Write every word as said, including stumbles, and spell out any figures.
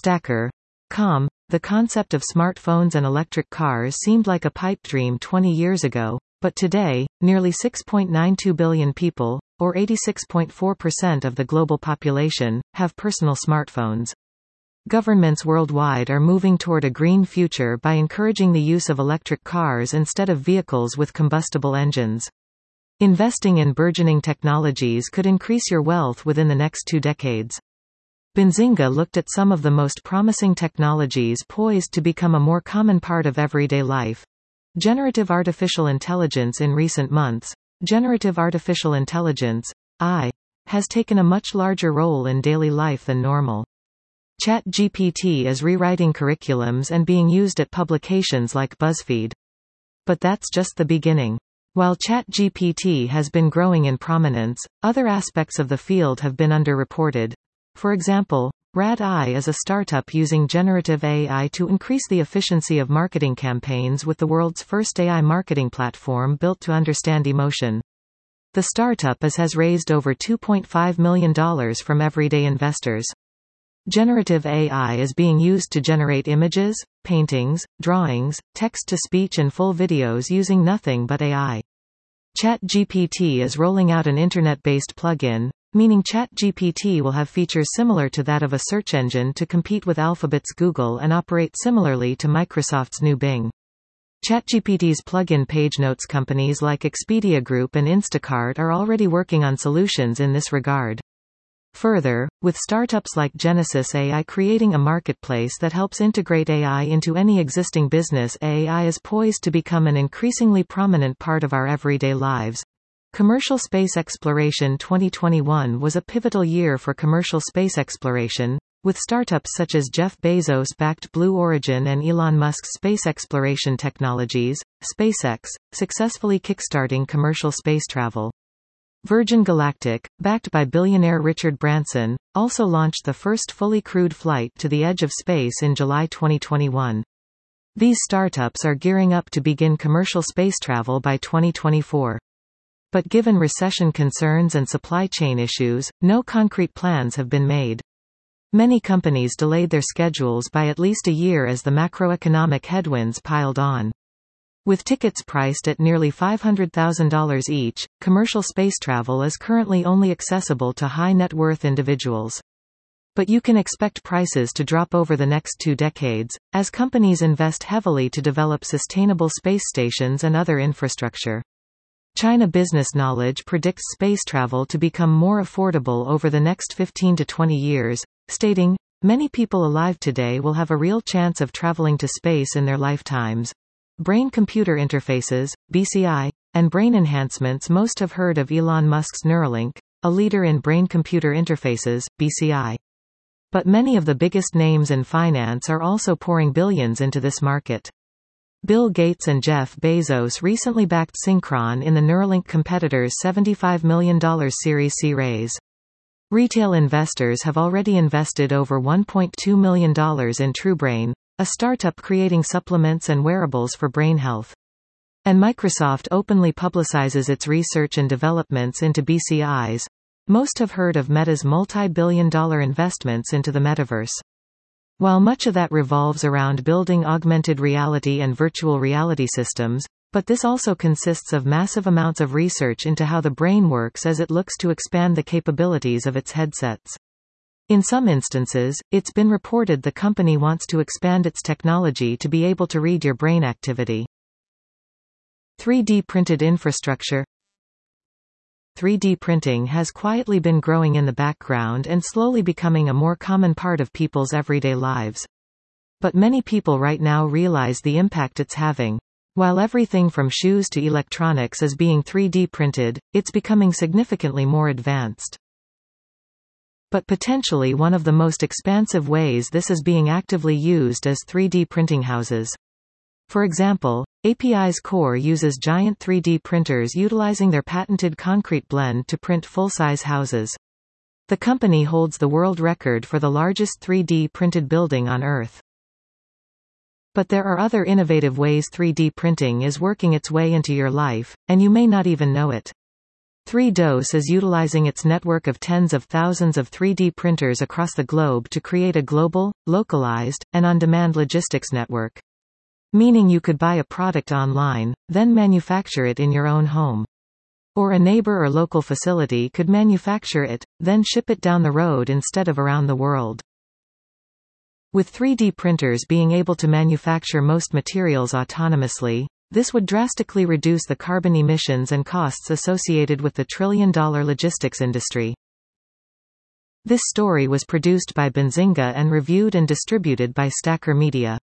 Stacker dot com. The concept of smartphones and electric cars seemed like a pipe dream twenty years ago, but today, nearly six point nine two billion people, or eighty-six point four percent of the global population, have personal smartphones. Governments worldwide are moving toward a green future by encouraging the use of electric cars instead of vehicles with combustible engines. Investing in burgeoning technologies could increase your wealth within the next two decades. Benzinga looked at some of the most promising technologies poised to become a more common part of everyday life. Generative artificial intelligence. In recent months, generative artificial intelligence, A I, has taken a much larger role in daily life than normal. ChatGPT is rewriting curriculums and being used at publications like BuzzFeed. But that's just the beginning. While ChatGPT has been growing in prominence, other aspects of the field have been underreported. For example, Rad dot A I is a startup using generative A I to increase the efficiency of marketing campaigns with the world's first A I marketing platform built to understand emotion. The startup has raised over two point five million dollars from everyday investors. Generative A I is being used to generate images, paintings, drawings, text-to-speech and full videos using nothing but A I. ChatGPT is rolling out an internet-based plugin, meaning ChatGPT will have features similar to that of a search engine to compete with Alphabet's Google and operate similarly to Microsoft's new Bing. ChatGPT's plugin page notes. Companies like Expedia Group and Instacart are already working on solutions in this regard. Further, with startups like Genesis A I creating a marketplace that helps integrate A I into any existing business, A I is poised to become an increasingly prominent part of our everyday lives. Commercial space exploration. twenty twenty-one was a pivotal year for commercial space exploration, with startups such as Jeff Bezos-backed Blue Origin and Elon Musk's space exploration technologies, SpaceX, successfully kickstarting commercial space travel. Virgin Galactic, backed by billionaire Richard Branson, also launched the first fully crewed flight to the edge of space in July twenty twenty-one. These startups are gearing up to begin commercial space travel by twenty twenty-four. But given recession concerns and supply chain issues, no concrete plans have been made. Many companies delayed their schedules by at least a year as the macroeconomic headwinds piled on. With tickets priced at nearly five hundred thousand dollars each, commercial space travel is currently only accessible to high-net-worth individuals. But you can expect prices to drop over the next two decades, as companies invest heavily to develop sustainable space stations and other infrastructure. China Business Knowledge predicts space travel to become more affordable over the next fifteen to twenty years, stating, "Many people alive today will have a real chance of traveling to space in their lifetimes." Brain-computer interfaces, B C I, and brain enhancements. Most have heard of Elon Musk's Neuralink, a leader in brain-computer interfaces, B C I. But many of the biggest names in finance are also pouring billions into this market. Bill Gates and Jeff Bezos recently backed Synchron in the Neuralink competitor's seventy-five million dollars Series C raise. Retail investors have already invested over one point two million dollars in TrueBrain, a startup creating supplements and wearables for brain health. And Microsoft openly publicizes its research and developments into B C Is. Most have heard of Meta's multi-billion dollar investments into the metaverse. While much of that revolves around building augmented reality and virtual reality systems, but this also consists of massive amounts of research into how the brain works as it looks to expand the capabilities of its headsets. In some instances, it's been reported the company wants to expand its technology to be able to read your brain activity. three D printed infrastructure. three D printing has quietly been growing in the background and slowly becoming a more common part of people's everyday lives. But many people right now realize the impact it's having. While everything from shoes to electronics is being three D printed, it's becoming significantly more advanced. But potentially one of the most expansive ways this is being actively used is three D printing houses. For example, A P I's Core uses giant three D printers utilizing their patented concrete blend to print full-size houses. The company holds the world record for the largest three D printed building on Earth. But there are other innovative ways three D printing is working its way into your life, and you may not even know it. three D O S is utilizing its network of tens of thousands of three D printers across the globe to create a global, localized, and on-demand logistics network. Meaning you could buy a product online, then manufacture it in your own home. Or a neighbor or local facility could manufacture it, then ship it down the road instead of around the world. With three D printers being able to manufacture most materials autonomously, this would drastically reduce the carbon emissions and costs associated with the trillion-dollar logistics industry. This story was produced by Benzinga and reviewed and distributed by Stacker Media.